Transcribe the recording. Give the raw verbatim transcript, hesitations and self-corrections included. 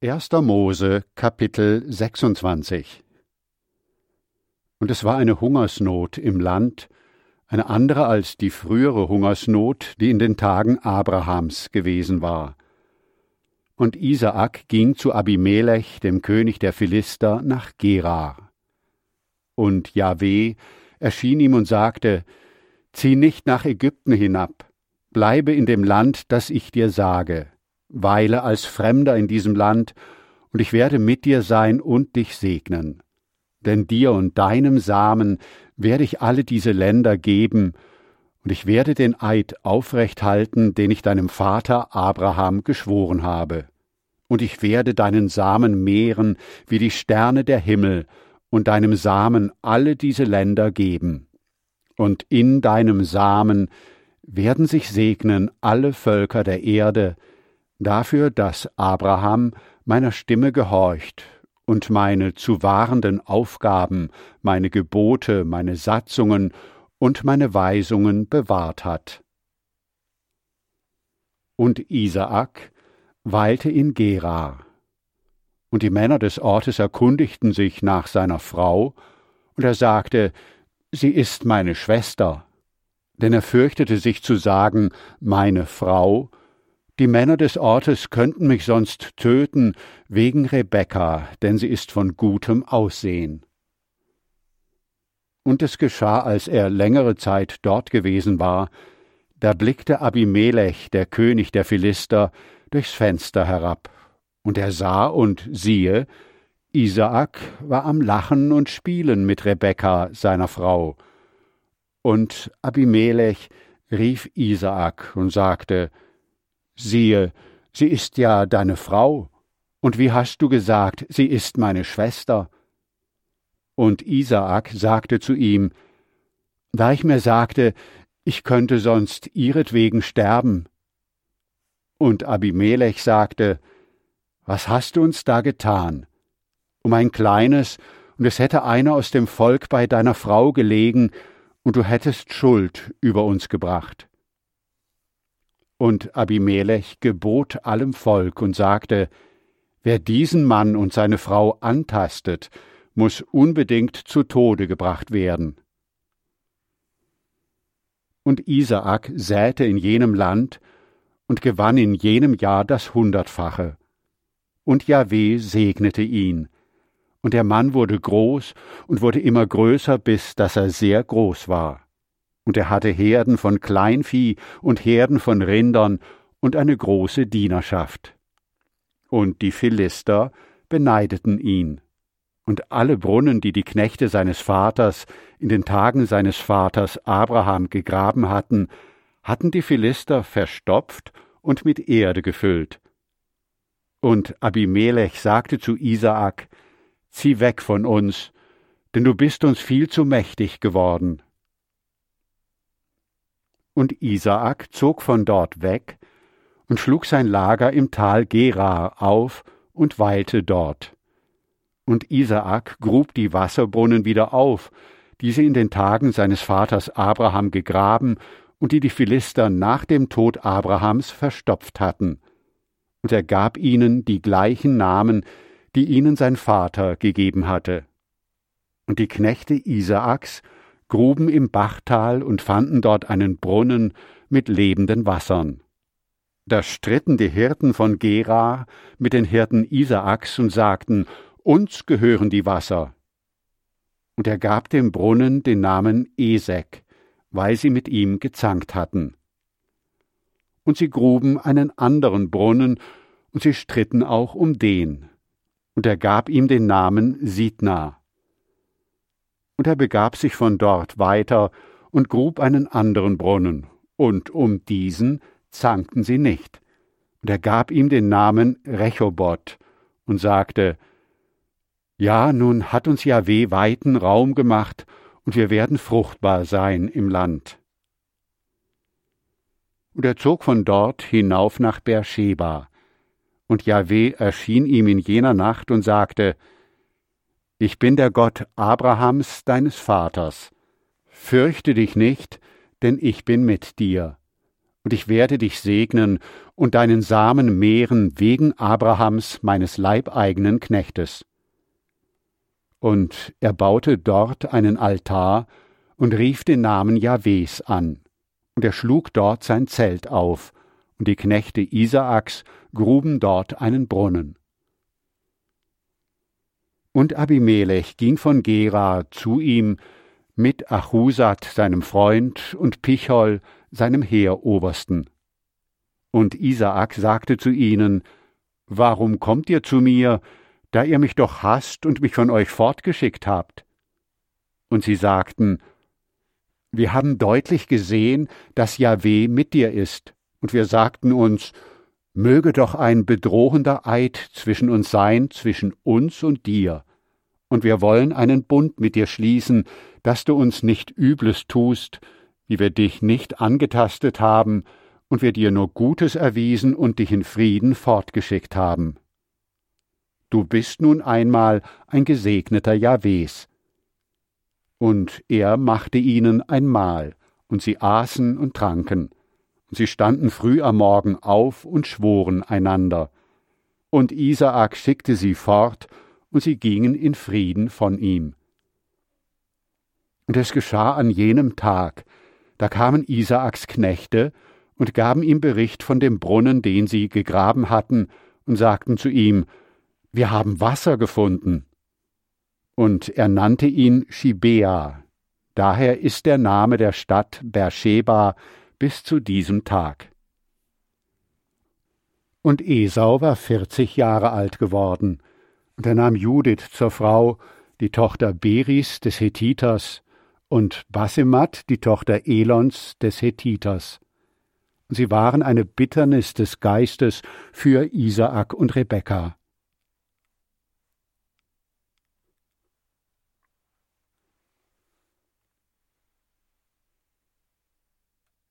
erster Mose, Kapitel sechsundzwanzig. Und es war eine Hungersnot im Land, eine andere als die frühere Hungersnot, die in den Tagen Abrahams gewesen war. Und Isaak ging zu Abimelech, dem König der Philister, nach Gerar. Und Jahwe erschien ihm und sagte: Zieh nicht nach Ägypten hinab, bleibe in dem Land, das ich dir sage. Weile als Fremder in diesem Land, und ich werde mit dir sein und dich segnen. Denn dir und deinem Samen werde ich alle diese Länder geben, und ich werde den Eid aufrecht halten, den ich deinem Vater Abraham geschworen habe. Und ich werde deinen Samen mehren wie die Sterne der Himmel, und deinem Samen alle diese Länder geben. Und in deinem Samen werden sich segnen alle Völker der Erde, dafür, dass Abraham meiner Stimme gehorcht und meine zu wahrenden Aufgaben, meine Gebote, meine Satzungen und meine Weisungen bewahrt hat. Und Isaak weilte in Gerar. Und die Männer des Ortes erkundigten sich nach seiner Frau, und er sagte: Sie ist meine Schwester. Denn er fürchtete sich zu sagen, meine Frau. Die Männer des Ortes könnten mich sonst töten wegen Rebekka, denn sie ist von gutem Aussehen. Und es geschah, als er längere Zeit dort gewesen war, da blickte Abimelech, der König der Philister, durchs Fenster herab. Und er sah, und siehe, Isaak war am Lachen und Spielen mit Rebekka, seiner Frau. Und Abimelech rief Isaak und sagte: Siehe, sie ist ja deine Frau, und wie hast du gesagt, sie ist meine Schwester? Und Isaak sagte zu ihm: Da ich mir sagte, ich könnte sonst ihretwegen sterben. Und Abimelech sagte: Was hast du uns da getan? Um ein kleines, und es hätte einer aus dem Volk bei deiner Frau gelegen, und du hättest Schuld über uns gebracht. Und Abimelech gebot allem Volk und sagte: Wer diesen Mann und seine Frau antastet, muß unbedingt zu Tode gebracht werden. Und Isaak säte in jenem Land und gewann in jenem Jahr das Hundertfache. Und Jahwe segnete ihn. Und der Mann wurde groß und wurde immer größer, bis dass er sehr groß war. Und er hatte Herden von Kleinvieh und Herden von Rindern und eine große Dienerschaft. Und die Philister beneideten ihn. Und alle Brunnen, die die Knechte seines Vaters in den Tagen seines Vaters Abraham gegraben hatten, hatten die Philister verstopft und mit Erde gefüllt. Und Abimelech sagte zu Isaak: Zieh weg von uns, denn du bist uns viel zu mächtig geworden. Und Isaak zog von dort weg und schlug sein Lager im Tal Gerar auf und weilte dort. Und Isaak grub die Wasserbrunnen wieder auf, die sie in den Tagen seines Vaters Abraham gegraben und die die Philister nach dem Tod Abrahams verstopft hatten. Und er gab ihnen die gleichen Namen, die ihnen sein Vater gegeben hatte. Und die Knechte Isaaks gruben im Bachtal und fanden dort einen Brunnen mit lebenden Wassern. Da stritten die Hirten von Gerar mit den Hirten Isaaks und sagten: Uns gehören die Wasser. Und er gab dem Brunnen den Namen Esek, weil sie mit ihm gezankt hatten. Und sie gruben einen anderen Brunnen, und sie stritten auch um den. Und er gab ihm den Namen Sidna. Und er begab sich von dort weiter und grub einen anderen Brunnen, und um diesen zankten sie nicht. Und er gab ihm den Namen Rechoboth und sagte: Ja, nun hat uns Jahwe weiten Raum gemacht, und wir werden fruchtbar sein im Land. Und er zog von dort hinauf nach Beersheba. Und Jahwe erschien ihm in jener Nacht und sagte: Ich bin der Gott Abrahams, deines Vaters. Fürchte dich nicht, denn ich bin mit dir. und ich werde dich segnen und deinen Samen mehren wegen Abrahams, meines leibeigenen Knechtes. Und er baute dort einen Altar und rief den Namen Jahwes an, und er schlug dort sein Zelt auf, und die Knechte Isaaks gruben dort einen Brunnen. Und Abimelech ging von Gerar zu ihm mit Achusat, seinem Freund, und Pichol, seinem Heerobersten. Und Isaak sagte zu ihnen: Warum kommt ihr zu mir, da ihr mich doch hasst und mich von euch fortgeschickt habt? Und sie sagten: Wir haben deutlich gesehen, dass Jahwe mit dir ist, und wir sagten uns: Möge doch ein bedrohender Eid zwischen uns sein, zwischen uns und dir, und wir wollen einen Bund mit dir schließen, dass du uns nicht Übles tust, wie wir dich nicht angetastet haben, und wir dir nur Gutes erwiesen und dich in Frieden fortgeschickt haben. Du bist nun einmal ein Gesegneter Jahwes. Und er machte ihnen ein Mahl, und sie aßen und tranken, und sie standen früh am Morgen auf und schworen einander. Und Isaak schickte sie fort, und sie gingen in Frieden von ihm. Und es geschah an jenem Tag, da kamen Isaaks Knechte und gaben ihm Bericht von dem Brunnen, den sie gegraben hatten, und sagten zu ihm: Wir haben Wasser gefunden. Und er nannte ihn Schibea. Daher ist der Name der Stadt Beersheba bis zu diesem Tag. Und Esau war vierzig Jahre alt geworden, und er nahm Judith zur Frau, die Tochter Beris des Hethiters, und Basemat, die Tochter Elons des Hethiters. Und sie waren eine Bitternis des Geistes für Isaak und Rebekka.